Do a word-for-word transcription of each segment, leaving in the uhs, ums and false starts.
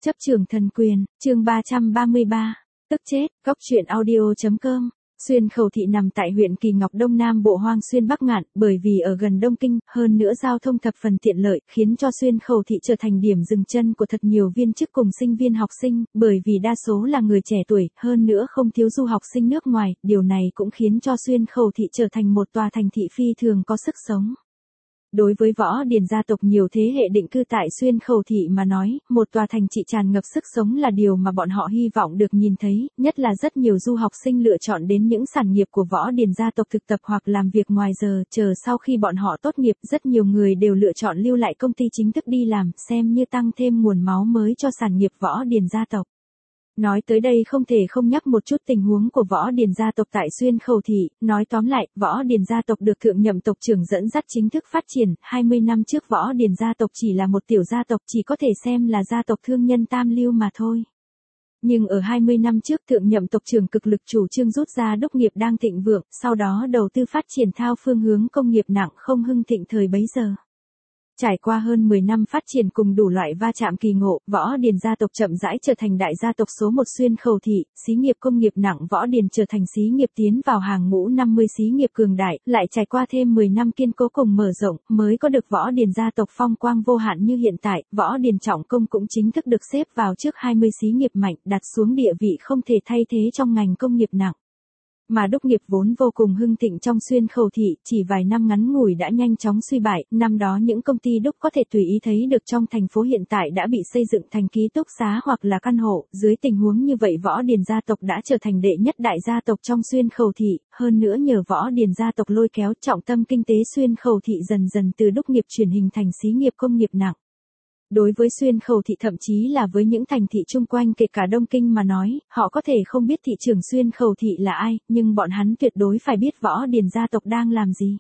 Chấp trường thần quyền, chương ba trăm ba mươi ba, tức chết, góc truyện audio.com. Xuyên Khẩu thị nằm tại huyện Kỳ Ngọc Đông Nam Bộ Hoang Xuyên Bắc Ngạn, bởi vì ở gần Đông Kinh, hơn nữa giao thông thập phần tiện lợi, khiến cho Xuyên Khẩu thị trở thành điểm dừng chân của thật nhiều viên chức cùng sinh viên học sinh, bởi vì đa số là người trẻ tuổi, hơn nữa không thiếu du học sinh nước ngoài, điều này cũng khiến cho Xuyên Khẩu thị trở thành một tòa thành thị phi thường có sức sống. Đối với Võ Điền gia tộc nhiều thế hệ định cư tại Xuyên Khẩu thị mà nói, một tòa thành thị tràn ngập sức sống là điều mà bọn họ hy vọng được nhìn thấy, nhất là rất nhiều du học sinh lựa chọn đến những sản nghiệp của Võ Điền gia tộc thực tập hoặc làm việc ngoài giờ, chờ sau khi bọn họ tốt nghiệp, rất nhiều người đều lựa chọn lưu lại công ty chính thức đi làm, xem như tăng thêm nguồn máu mới cho sản nghiệp Võ Điền gia tộc. Nói tới đây không thể không nhắc một chút tình huống của Võ Điền gia tộc tại Xuyên Khẩu thị, nói tóm lại, Võ Điền gia tộc được thượng nhậm tộc trưởng dẫn dắt chính thức phát triển, hai mươi năm trước Võ Điền gia tộc chỉ là một tiểu gia tộc, chỉ có thể xem là gia tộc thương nhân tam lưu mà thôi. Nhưng ở hai mươi năm trước thượng nhậm tộc trưởng cực lực chủ trương rút ra đúc nghiệp đang thịnh vượng, sau đó đầu tư phát triển theo phương hướng công nghiệp nặng không hưng thịnh thời bấy giờ. Trải qua hơn mười năm phát triển cùng đủ loại va chạm kỳ ngộ, Võ Điền gia tộc chậm rãi trở thành đại gia tộc số một Xuyên Khẩu thị, xí nghiệp công nghiệp nặng Võ Điền trở thành xí nghiệp tiến vào hàng ngũ năm mươi xí nghiệp cường đại, lại trải qua thêm mười năm kiên cố cùng mở rộng, mới có được Võ Điền gia tộc phong quang vô hạn như hiện tại, Võ Điền trọng công cũng chính thức được xếp vào trước hai mươi xí nghiệp mạnh, đặt xuống địa vị không thể thay thế trong ngành công nghiệp nặng. Mà đúc nghiệp vốn vô cùng hưng thịnh trong Xuyên Khẩu thị, chỉ vài năm ngắn ngủi đã nhanh chóng suy bại, năm đó những công ty đúc có thể tùy ý thấy được trong thành phố hiện tại đã bị xây dựng thành ký túc xá hoặc là căn hộ, dưới tình huống như vậy Võ Điền gia tộc đã trở thành đệ nhất đại gia tộc trong Xuyên Khẩu thị, hơn nữa nhờ Võ Điền gia tộc lôi kéo trọng tâm kinh tế Xuyên Khẩu thị dần dần từ đúc nghiệp chuyển hình thành xí nghiệp công nghiệp nặng. Đối với Xuyên Khẩu thị thậm chí là với những thành thị chung quanh kể cả Đông Kinh mà nói, họ có thể không biết thị trưởng Xuyên Khẩu thị là ai, nhưng bọn hắn tuyệt đối phải biết Võ Điền gia tộc đang làm gì.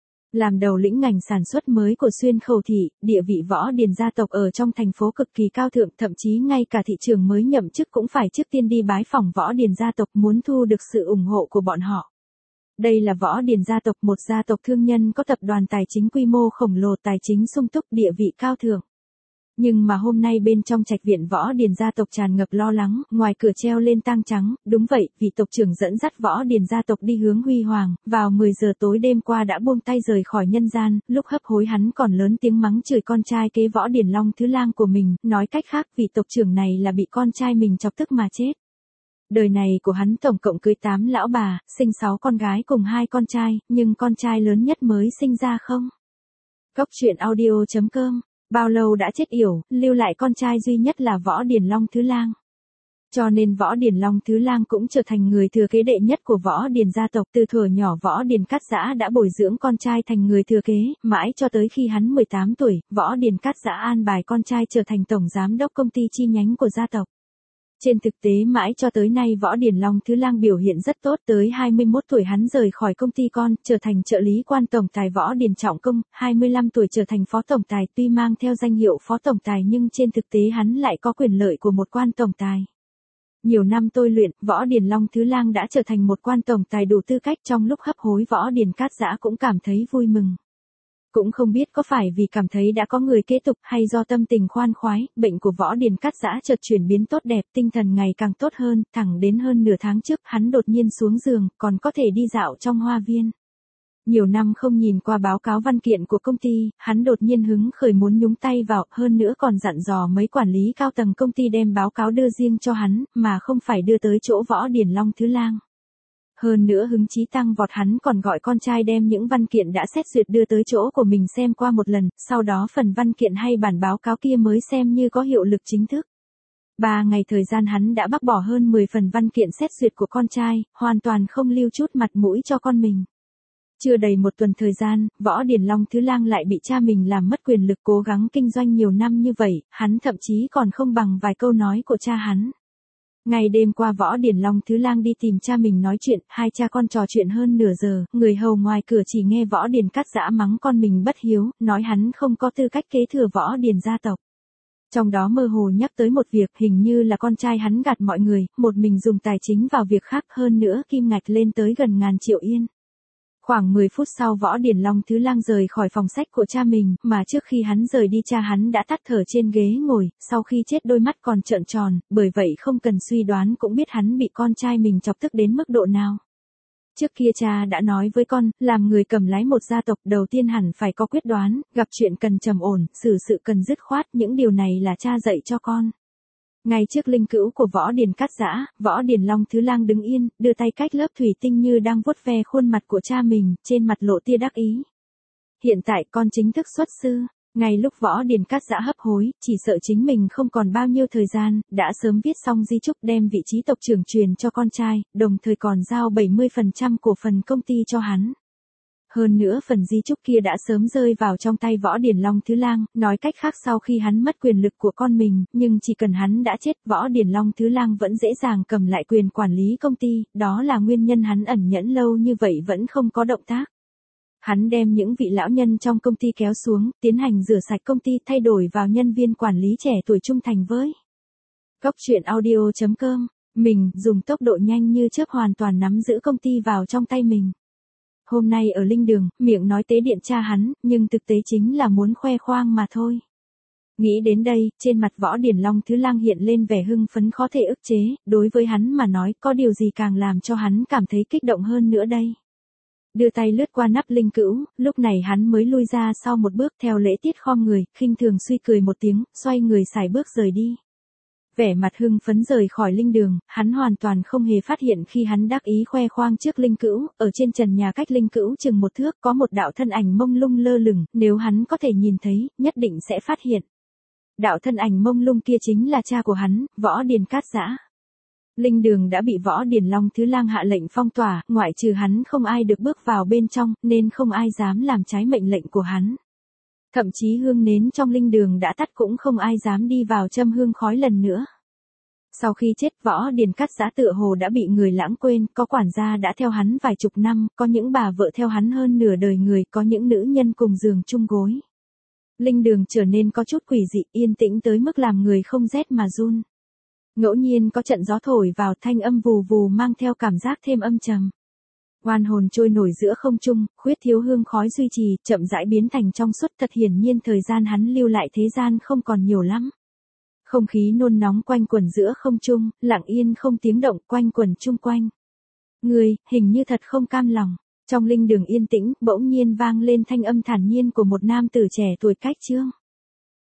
Làm đầu lĩnh ngành sản xuất mới của Xuyên Khẩu thị, địa vị Võ Điền gia tộc ở trong thành phố cực kỳ cao thượng, thậm chí ngay cả thị trưởng mới nhậm chức cũng phải trước tiên đi bái phỏng Võ Điền gia tộc muốn thu được sự ủng hộ của bọn họ. Đây là Võ Điền gia tộc, một gia tộc thương nhân có tập đoàn tài chính quy mô khổng lồ, tài chính sung túc, địa vị cao thượng. Nhưng mà hôm nay bên trong trạch viện Võ Điền gia tộc tràn ngập lo lắng, ngoài cửa treo lên tang trắng, đúng vậy, vị tộc trưởng dẫn dắt Võ Điền gia tộc đi hướng huy hoàng, vào mười giờ tối đêm qua đã buông tay rời khỏi nhân gian, lúc hấp hối hắn còn lớn tiếng mắng chửi con trai kế Võ Điền Long thứ lang của mình, nói cách khác vị tộc trưởng này là bị con trai mình chọc tức mà chết. Đời này của hắn tổng cộng cưới tám lão bà, sinh sáu con gái cùng hai con trai, nhưng con trai lớn nhất mới sinh ra không. Góc truyện audio.com. Bao lâu đã chết yểu, lưu lại con trai duy nhất là Võ Điền Long thứ lang. Cho nên Võ Điền Long thứ lang cũng trở thành người thừa kế đệ nhất của Võ Điền gia tộc, từ thuở nhỏ Võ Điền Cát Dã đã bồi dưỡng con trai thành người thừa kế, mãi cho tới khi hắn mười tám tuổi, Võ Điền Cát Dã an bài con trai trở thành tổng giám đốc công ty chi nhánh của gia tộc. Trên thực tế mãi cho tới nay Võ Điền Long thứ lang biểu hiện rất tốt, tới hai mươi mốt tuổi hắn rời khỏi công ty con, trở thành trợ lý quan tổng tài Võ Điền trọng công, hai mươi lăm tuổi trở thành phó tổng tài, tuy mang theo danh hiệu phó tổng tài nhưng trên thực tế hắn lại có quyền lợi của một quan tổng tài. Nhiều năm tôi luyện, Võ Điền Long thứ lang đã trở thành một quan tổng tài đủ tư cách, trong lúc hấp hối Võ Điền Cát Dã cũng cảm thấy vui mừng. Cũng không biết có phải vì cảm thấy đã có người kế tục hay do tâm tình khoan khoái, bệnh của Võ Điền Cát Dã chợt chuyển biến tốt đẹp, tinh thần ngày càng tốt hơn, thẳng đến hơn nửa tháng trước hắn đột nhiên xuống giường, còn có thể đi dạo trong hoa viên. Nhiều năm không nhìn qua báo cáo văn kiện của công ty, hắn đột nhiên hứng khởi muốn nhúng tay vào, hơn nữa còn dặn dò mấy quản lý cao tầng công ty đem báo cáo đưa riêng cho hắn, mà không phải đưa tới chỗ Võ Điền Long thứ lang. Hơn nữa hứng chí tăng vọt, hắn còn gọi con trai đem những văn kiện đã xét duyệt đưa tới chỗ của mình xem qua một lần, sau đó phần văn kiện hay bản báo cáo kia mới xem như có hiệu lực chính thức. Ba ngày thời gian hắn đã bác bỏ hơn mười phần văn kiện xét duyệt của con trai, hoàn toàn không lưu chút mặt mũi cho con mình. Chưa đầy một tuần thời gian, Võ Điền Long thứ lang lại bị cha mình làm mất quyền lực, cố gắng kinh doanh nhiều năm như vậy, hắn thậm chí còn không bằng vài câu nói của cha hắn. Ngày đêm qua Võ Điền Long thứ lang đi tìm cha mình nói chuyện, hai cha con trò chuyện hơn nửa giờ, người hầu ngoài cửa chỉ nghe Võ Điền Cát Dã mắng con mình bất hiếu, nói hắn không có tư cách kế thừa Võ Điền gia tộc. Trong đó mơ hồ nhắc tới một việc, hình như là con trai hắn gạt mọi người, một mình dùng tài chính vào việc khác, hơn nữa kim ngạch lên tới gần ngàn triệu yên. Khoảng mười phút sau Võ Điển Long Thứ Lang rời khỏi phòng sách của cha mình, mà trước khi hắn rời đi cha hắn đã tắt thở trên ghế ngồi, sau khi chết đôi mắt còn trợn tròn, bởi vậy không cần suy đoán cũng biết hắn bị con trai mình chọc tức đến mức độ nào. Trước kia cha đã nói với con, làm người cầm lái một gia tộc đầu tiên hẳn phải có quyết đoán, gặp chuyện cần trầm ổn, xử sự cần dứt khoát, những điều này là cha dạy cho con. Ngay trước linh cữu của Võ Điền Cát Dã, Võ Điển Long Thứ Lang đứng yên, đưa tay cách lớp thủy tinh như đang vuốt ve khuôn mặt của cha mình, trên mặt lộ tia đắc ý. Hiện tại con chính thức xuất sư. Ngay lúc Võ Điền Cát Dã hấp hối, chỉ sợ chính mình không còn bao nhiêu thời gian, đã sớm viết xong di chúc đem vị trí tộc trưởng truyền cho con trai, đồng thời còn giao bảy mươi phần trăm cổ phần công ty cho hắn. Hơn nữa phần di chúc kia đã sớm rơi vào trong tay Võ Điển Long Thứ Lang, nói cách khác sau khi hắn mất quyền lực của con mình, nhưng chỉ cần hắn đã chết, Võ Điển Long Thứ Lang vẫn dễ dàng cầm lại quyền quản lý công ty, đó là nguyên nhân hắn ẩn nhẫn lâu như vậy vẫn không có động tác. Hắn đem những vị lão nhân trong công ty kéo xuống, tiến hành rửa sạch công ty, thay đổi vào nhân viên quản lý trẻ tuổi trung thành với. Góc truyện audio chấm com, mình dùng tốc độ nhanh như chớp hoàn toàn nắm giữ công ty vào trong tay mình. Hôm nay ở linh đường, miệng nói tế điện cha hắn, nhưng thực tế chính là muốn khoe khoang mà thôi. Nghĩ đến đây, trên mặt Võ Điển Long Thứ Lang hiện lên vẻ hưng phấn khó thể ức chế, đối với hắn mà nói có điều gì càng làm cho hắn cảm thấy kích động hơn nữa đây. Đưa tay lướt qua nắp linh cữu, lúc này hắn mới lui ra sau một bước theo lễ tiết khom người, khinh thường suy cười một tiếng, xoay người sải bước rời đi. Vẻ mặt hưng phấn rời khỏi linh đường, hắn hoàn toàn không hề phát hiện khi hắn đắc ý khoe khoang trước linh cữu, ở trên trần nhà cách linh cữu chừng một thước có một đạo thân ảnh mông lung lơ lửng, nếu hắn có thể nhìn thấy, nhất định sẽ phát hiện. Đạo thân ảnh mông lung kia chính là cha của hắn, Võ Điền Cát Dã. Linh đường đã bị Võ Điển Long Thứ Lang hạ lệnh phong tỏa, ngoại trừ hắn không ai được bước vào bên trong, nên không ai dám làm trái mệnh lệnh của hắn. Thậm chí hương nến trong linh đường đã tắt cũng không ai dám đi vào châm hương khói lần nữa. Sau khi chết Võ Điền Cát Dã tựa hồ đã bị người lãng quên, có quản gia đã theo hắn vài chục năm, có những bà vợ theo hắn hơn nửa đời người, có những nữ nhân cùng giường chung gối. Linh đường trở nên có chút quỷ dị, yên tĩnh tới mức làm người không rét mà run. Ngẫu nhiên có trận gió thổi vào, thanh âm vù vù mang theo cảm giác thêm âm trầm. Oan hồn trôi nổi giữa không trung, khuyết thiếu hương khói duy trì, chậm rãi biến thành trong suốt, thật hiển nhiên thời gian hắn lưu lại thế gian không còn nhiều lắm. Không khí nôn nóng quanh quẩn giữa không trung, lặng yên không tiếng động quanh quẩn chung quanh. Người, hình như thật không cam lòng. Trong linh đường yên tĩnh, bỗng nhiên vang lên thanh âm thản nhiên của một nam tử trẻ tuổi cách chương.